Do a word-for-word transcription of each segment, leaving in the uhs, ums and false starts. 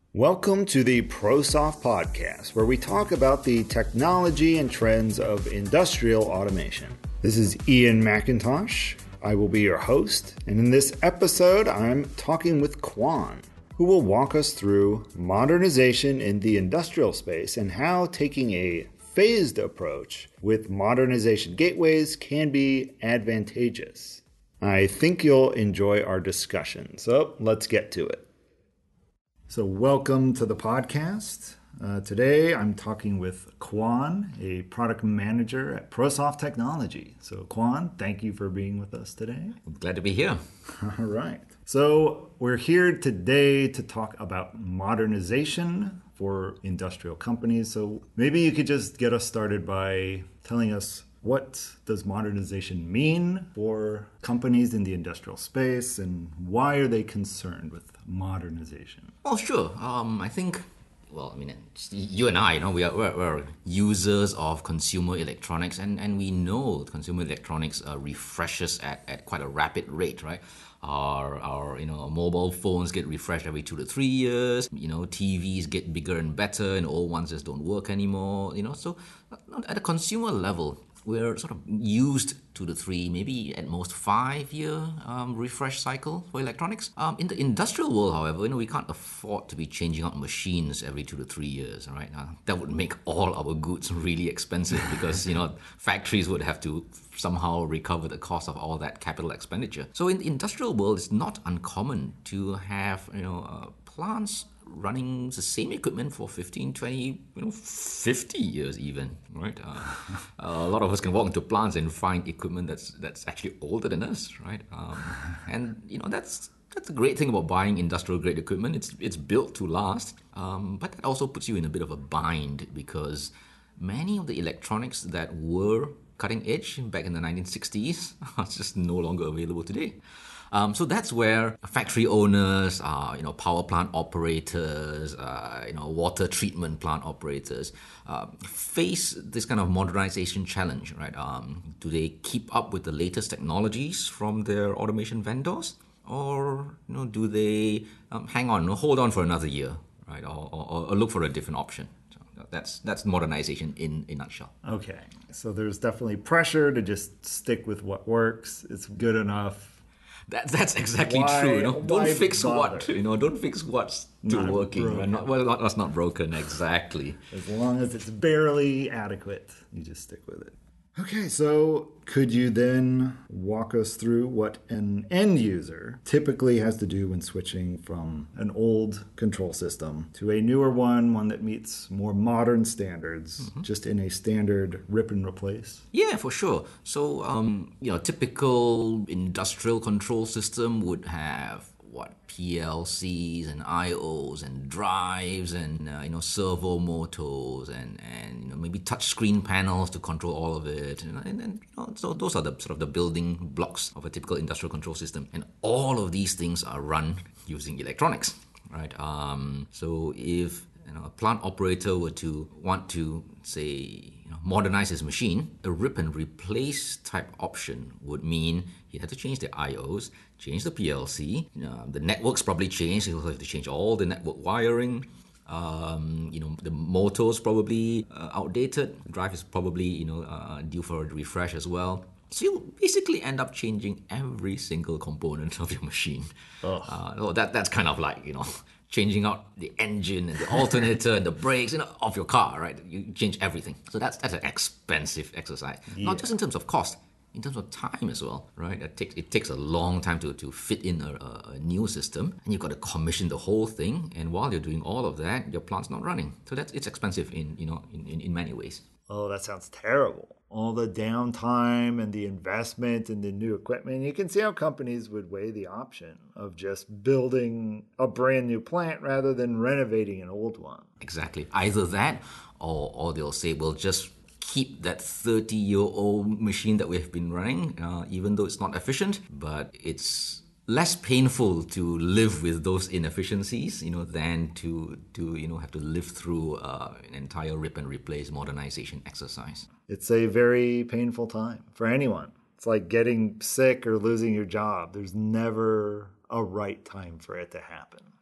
Welcome to the ProSoft podcast, where we talk about the technology and trends of industrial automation. This is Ian McIntosh. I will be your host, and in this episode, I'm talking with Quan, who will walk us through modernization in the industrial space and how taking a phased approach with modernization gateways can be advantageous. I think you'll enjoy our discussion, so let's get to it. So welcome to the podcast. Uh, today I'm talking with Quan, a product manager at ProSoft Technology. So Quan, thank you for being with us today. I'm glad to be here. All right. So we're here today to talk about modernization for industrial companies. So maybe you could just get us started by telling us, what does modernization mean for companies in the industrial space, and why are they concerned with modernization? Oh, sure. Um, I think, well, I mean, you and I, you know, we are we're, we're users of consumer electronics, and, and we know consumer electronics uh, refreshes at, at quite a rapid rate, right? Our, our, you know, mobile phones get refreshed every two to three years. You know, T Vs get bigger and better, and old ones just don't work anymore. You know, so at a consumer level, we're sort of used to the three, maybe at most five-year um, refresh cycle for electronics. Um, in the industrial world, however, you know, we can't afford to be changing out machines every two to three years. All right, uh, that would make all our goods really expensive because you know factories would have to somehow recover the cost of all that capital expenditure. So in the industrial world, it's not uncommon to have you know uh, plants running the same equipment for fifteen, twenty, you know, fifty years even, right? Uh, a lot of us can walk into plants and find equipment that's that's actually older than us, right? Um, and, you know, that's that's the great thing about buying industrial grade equipment. It's it's built to last, um, but that also puts you in a bit of a bind because many of the electronics that were cutting edge back in the nineteen sixties are just no longer available today. Um, so that's where factory owners, uh, you know, power plant operators, uh, you know, water treatment plant operators uh, face this kind of modernization challenge, right? Um, do they keep up with the latest technologies from their automation vendors, or you know, do they um, hang on, hold on for another year, right, or, or, or look for a different option? So that's that's modernization in a nutshell. Okay, so there's definitely pressure to just stick with what works. It's good enough. That, that's exactly why, true. You know, don't fix bother? what you know. Don't fix what's still Not working. broken. Right? Not, well, not, that's not broken exactly. As long as it's barely adequate, you just stick with it. Okay, so could you then walk us through what an end user typically has to do when switching from an old control system to a newer one, one that meets more modern standards, mm-hmm. just in a standard rip and replace? Yeah, for sure. So, um, you know, typical industrial control system would have what P L Cs and I Os and drives and uh, you know servo motors and and you know maybe touch screen panels to control all of it, and, and, and you know, so those are the sort of the building blocks of a typical industrial control system, and all of these things are run using electronics, right? Um, so if you know a plant operator were to want to say you know, modernize his machine, a rip and replace type option would mean he'd have to change the I Os, change the P L C, uh, the network's probably changed, he'll have to change all the network wiring, um, you know, the motor's probably uh, outdated, the drive is probably, you know, uh, due for a refresh as well. So you basically end up changing every single component of your machine. Uh, so that that's kind of like, you know, changing out the engine and the alternator and the brakes, you know, of your car, right? You change everything. So that's that's an expensive exercise. Yeah. Not just in terms of cost, in terms of time as well, right? It takes it takes a long time to, to fit in a, a, a new system, and you've got to commission the whole thing. And while you're doing all of that, your plant's not running. So that's it's expensive in you know in, in, in many ways. Oh, that sounds terrible. All the downtime and the investment in the new equipment. You can see how companies would weigh the option of just building a brand new plant rather than renovating an old one. Exactly. Either that, or or they'll say, we'll just keep that thirty-year-old machine that we've been running, uh, even though it's not efficient, but it's less painful to live with those inefficiencies, you know, than to to you know have to live through uh, an entire rip and replace modernization exercise. It's a very painful time for anyone. It's like getting sick or losing your job. There's never a right time for it to happen.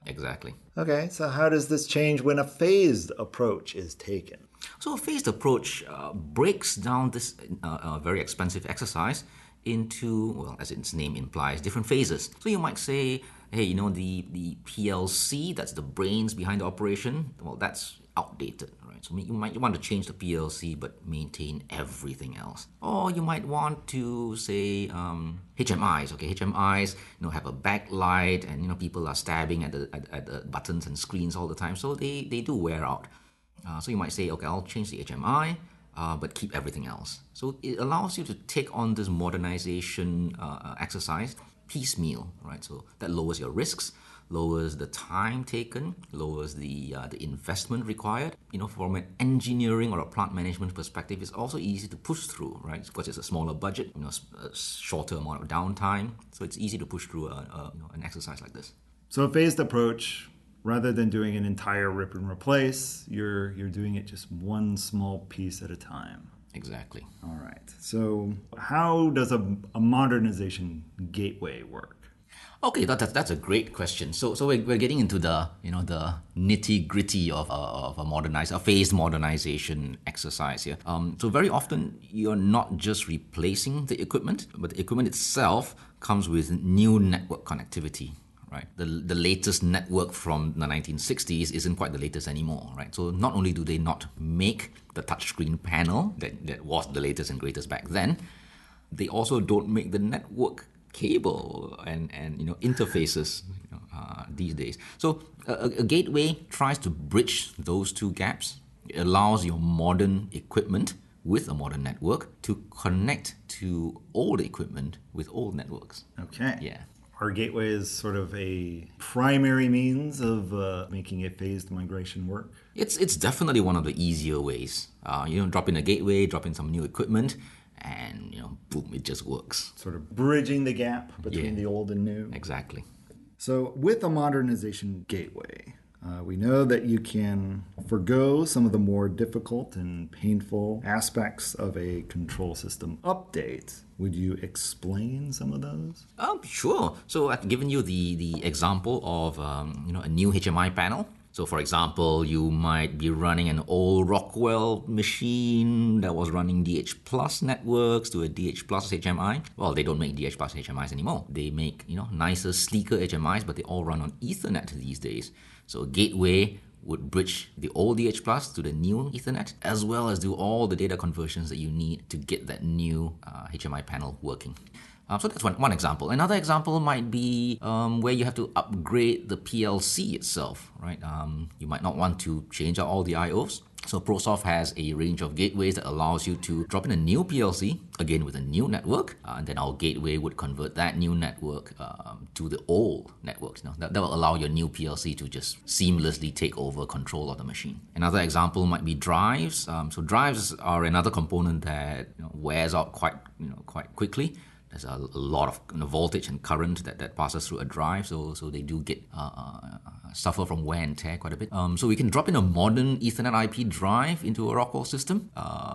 Exactly. Okay, so how does this change when a phased approach is taken? So a phased approach uh, breaks down this uh, uh, very expensive exercise into, well, as its name implies, different phases. So you might say, hey, you know, the, the P L C, that's the brains behind the operation, well, that's outdated, right? So you might want to change the P L C but maintain everything else. Or you might want to say um, H M Is, okay, H M Is, you know, have a backlight and, you know, people are stabbing at the, at, at the buttons and screens all the time, so they, they do wear out. Uh, so you might say, okay, I'll change the H M I, uh, but keep everything else. So it allows you to take on this modernization uh, exercise piecemeal, right? So that lowers your risks, lowers the time taken, lowers the uh, the investment required. You know, from an engineering or a plant management perspective, it's also easy to push through, right? Because it's a smaller budget, you know, a shorter amount of downtime, so it's easy to push through a, a, you know, an exercise like this. So a phased approach, rather than doing an entire rip and replace, you're you're doing it just one small piece at a time. Exactly. All right. So how does a, a modernization gateway work? Okay, that, that, that's a great question. So, so we're, we're getting into the you know the nitty gritty of a, of a modernized, a phased modernization exercise here. Um, so very often you're not just replacing the equipment, but the equipment itself comes with new network connectivity. Right, the the latest network from the nineteen sixties isn't quite the latest anymore. Right, so not only do they not make the touchscreen panel that, that was the latest and greatest back then, they also don't make the network cable and, and you know interfaces you know, uh, these days. So a, a gateway tries to bridge those two gaps. It allows your modern equipment with a modern network to connect to old equipment with old networks. Okay. Yeah. Our gateway is sort of a primary means of uh, making a phased migration work. It's it's definitely one of the easier ways. Uh, you know, drop in a gateway, drop in some new equipment, and you know, boom, it just works. Sort of bridging the gap between Yeah. the old and new. Exactly. So with a modernization gateway, uh, we know that you can forgo some of the more difficult and painful aspects of a control system update. Would you explain some of those? Um, sure. So I've given you the, the example of um, you know a new H M I panel. So for example, you might be running an old Rockwell machine that was running D H plus networks to a D H plus H M I. Well, they don't make D H plus H M Is anymore. They make you know nicer, sleeker H M Is, but they all run on Ethernet these days. So a gateway would bridge the old D H plus to the new Ethernet, as well as do all the data conversions that you need to get that new uh, H M I panel working. Um, so that's one, one example. Another example might be um, where you have to upgrade the P L C itself, right? Um, you might not want to change out all the I Os. So ProSoft has a range of gateways that allows you to drop in a new P L C, again with a new network, uh, and then our gateway would convert that new network um, to the old networks. You know, that, that will allow your new P L C to just seamlessly take over control of the machine. Another example might be drives. Um, so drives are another component that you know, wears out quite you know quite quickly. There's a, a lot of you know, voltage and current that, that passes through a drive, so so they do get uh, uh, suffer from wear and tear quite a bit. Um, so we can drop in a modern Ethernet I P drive into a Rockwell system,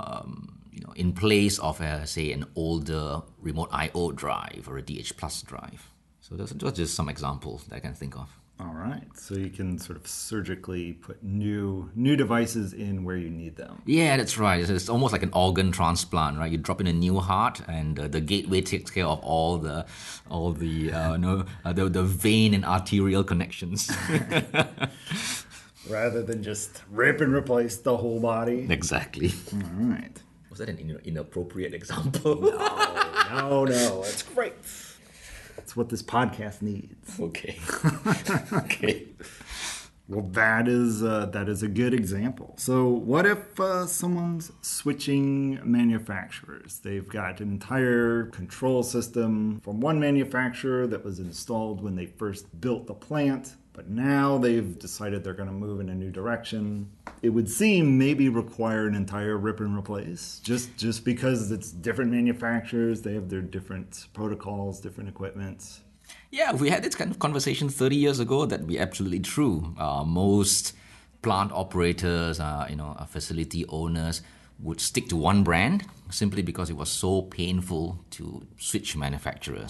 um, you know, in place of a, say an older remote I O drive or a D H plus drive. So those are just some examples that I can think of. All right. So you can sort of surgically put new new devices in where you need them. Yeah, that's right. It's, it's almost like an organ transplant, right? You drop in a new heart, and uh, the gateway takes care of all the all the uh, no uh, the the vein and arterial connections. Rather than just rip and replace the whole body. Exactly. All right. Was that an in- inappropriate example? No, no, that's great. That's what this podcast needs. Okay. Okay. Well, that is uh, that is a good example. So what if uh, someone's switching manufacturers? They've got an entire control system from one manufacturer that was installed when they first built the plant, but now they've decided they're going to move in a new direction. It would seem maybe require an entire rip and replace, just just because it's different manufacturers, they have their different protocols, different equipment. Yeah, if we had this kind of conversation thirty years ago, that'd be absolutely true. Uh, most plant operators, uh, you know, uh, facility owners would stick to one brand simply because it was so painful to switch manufacturers.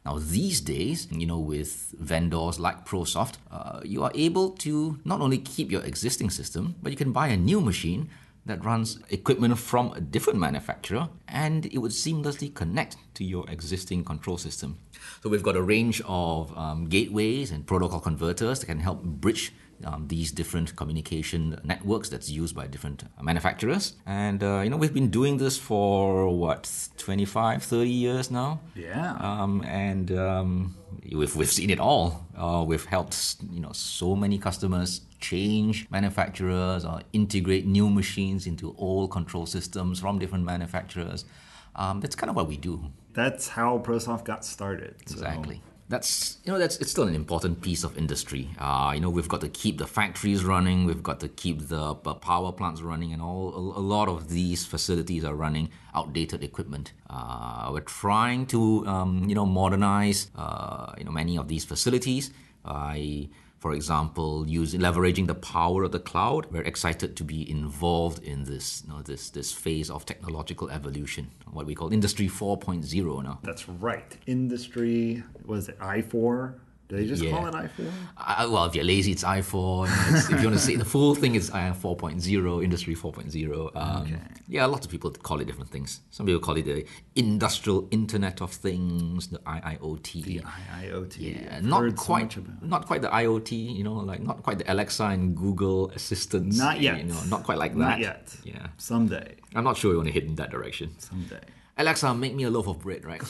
Now, these days, you know, with vendors like ProSoft, uh, you are able to not only keep your existing system, but you can buy a new machine that runs equipment from a different manufacturer, and it would seamlessly connect to your existing control system. So we've got a range of um, gateways and protocol converters that can help bridge um, these different communication networks that's used by different manufacturers. And, uh, you know, we've been doing this for, what, twenty-five, thirty years now? Yeah. Um, and um, we've, we've seen it all. Uh, we've helped, you know, so many customers change manufacturers or integrate new machines into old control systems from different manufacturers. Um, that's kind of what we do. That's how ProSoft got started. So. Exactly. That's, you know, that's it's still an important piece of industry. Uh, you know, we've got to keep the factories running, we've got to keep the power plants running, and all a, a lot of these facilities are running outdated equipment. Uh, we're trying to, um, you know, modernize, uh, you know, many of these facilities. I For example, using leveraging the power of the cloud. We're excited to be involved in this, you know, this this phase of technological evolution, what we call Industry four point oh now. That's right. Industry, was it I four? Do they just yeah. call it I four? Uh, well, if you're lazy, it's I four. It's, if you want to say the full thing, it's four point oh, Industry four point oh. Um, okay. Yeah, lots of people call it different things. Some people call it the Industrial Internet of Things, the I I O T. The I I O T. Yeah, I've not quite, so not quite the I O T. You know, like not quite the Alexa and Google assistants. Not yet. You know, not quite like that. Not yet. Yeah. Someday. I'm not sure we want to head in that direction. Someday. Alexa, make me a loaf of bread, right?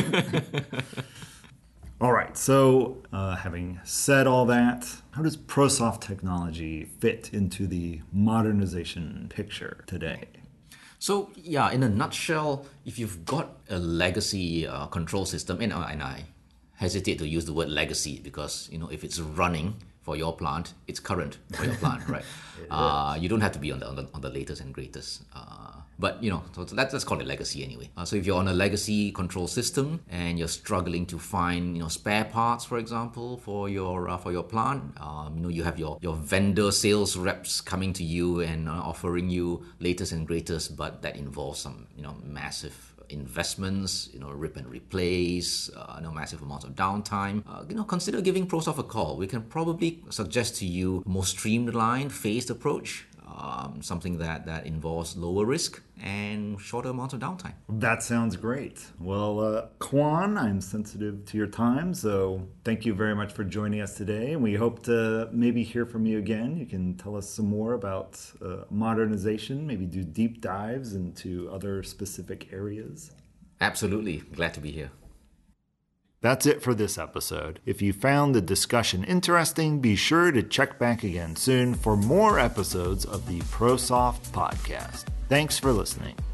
All right, so uh, having said all that, how does ProSoft technology fit into the modernization picture today? So, yeah, in a nutshell, if you've got a legacy uh, control system, and, and I hesitate to use the word legacy because, you know, if it's running for your plant, it's current for your plant, right? Uh, you don't have to be on the, on the, on the latest and greatest. Uh, But, you know, so let's, let's call it legacy anyway. Uh, so if you're on a legacy control system and you're struggling to find, you know, spare parts, for example, for your uh, for your plant, um, you know, you have your, your vendor sales reps coming to you and uh, offering you latest and greatest, but that involves some, you know, massive investments, you know, rip and replace, uh, no massive amounts of downtime. Uh, you know, consider giving ProSoft a call. We can probably suggest to you a more streamlined, phased approach. Um, something that, that involves lower risk and shorter amounts of downtime. That sounds great. Well, uh, Kwan, I'm sensitive to your time, so thank you very much for joining us today. And we hope to maybe hear from you again. You can tell us some more about uh, modernization, maybe do deep dives into other specific areas. Absolutely. Glad to be here. That's it for this episode. If you found the discussion interesting, be sure to check back again soon for more episodes of the ProSoft podcast. Thanks for listening.